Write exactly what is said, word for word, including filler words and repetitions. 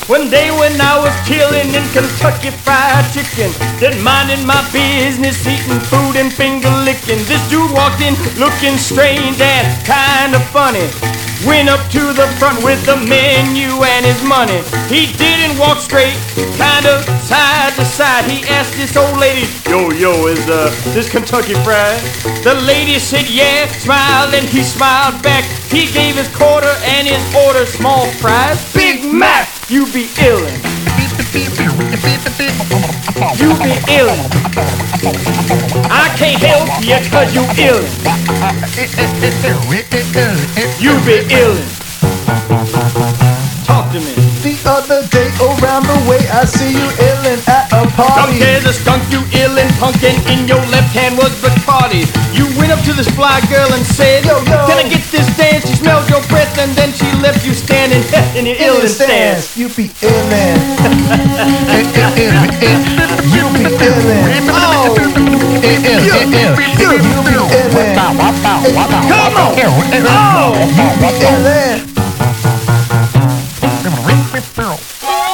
One day when I was chillin' in Kentucky Fried Chicken, just minding my business, eating food and finger licking, this dude walked in looking strange and kinda funny. Went up to the front with the menu and his money. He didn't walk straight, kinda side to side. He asked this old lady, yo, yo, is uh, this Kentucky Fried? The lady said, yeah, smiled, and he smiled back. He gave his quarter and his order, small fries. Big Mac, you be illin'. You be illin'. I can't help you cause you illin'. You be illin'. Talk to me. The other day around the way I see you illin' at a party. Skunk is a skunk, you illin' punkin'. In your left hand was Bacardi. You went up to this fly girl and said, yo, yo, can I get this dance? She smelled your breath and then she left you standing in your illin' stance. You be illin'. You be illin'. Oh, you, you, you be illin'. come on. Oh, You be illin'.